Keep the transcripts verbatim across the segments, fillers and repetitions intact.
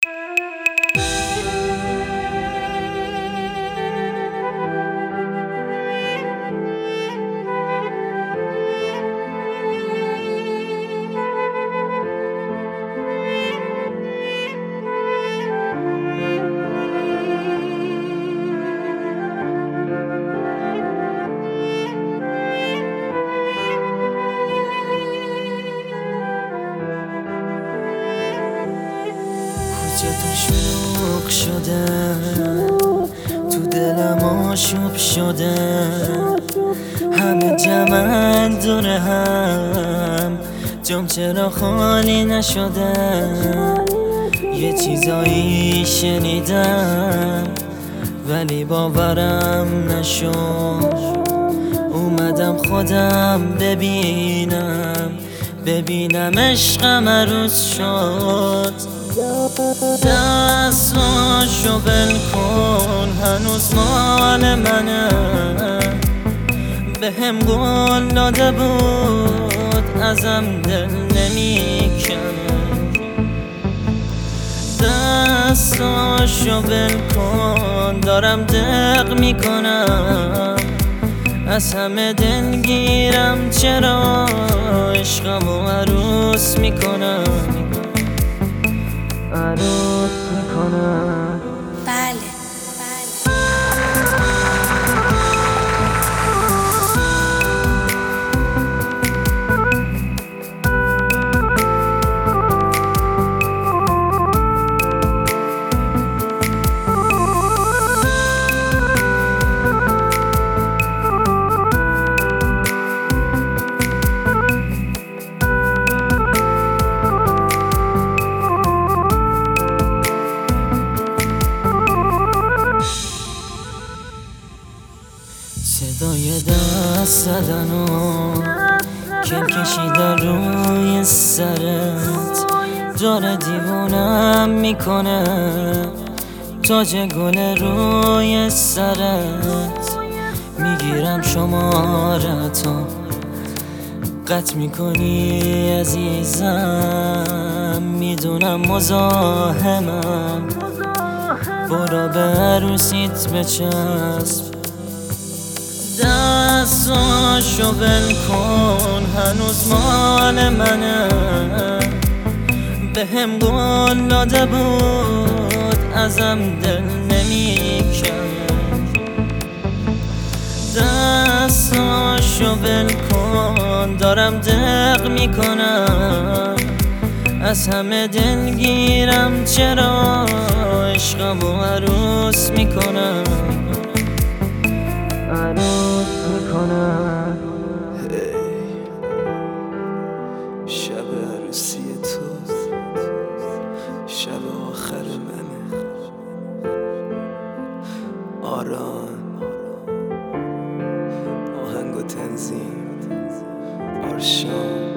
کوچه تو شلوغ شده، تو دلم آشوب شده، همه جمعن دور هم، جام چرا خالی نشده؟ یه چیزایی شنیدم ولی باورم نشد، اومدم خودم ببینم ببینم عشقم عروس شد. دستاشو بل کن هنوز مال منه، به هم قول داده بود ازم دل نمیکنه. دستاشو بل کن دارم دق میکنم، از همه دلگیرم چرا عشقمو عروس میکنم، عروس میکنم. بله صدای دست زدن و کل کشیدن روی سرت داره دیوونم میکنه، تاج گل روی سرت میگیرم شمارتو قطع میکنی عزیزم، میدونم مزاحمم، برو به عروسیت بچسب. دستاشو بل کن هنوز مال منه، به هم قول داده بود ازم دل نمیکنه. دستاشو بل کن دارم دق میکنم، از همه دلگیرم چرا عشقمو عروس میکنم، عروس میکنم. شب عروسی تو شب آخر منه، آرام آهنگ و تنظیم آرشام.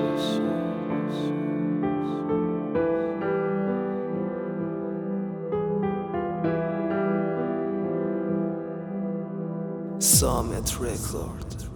سامت رکورد.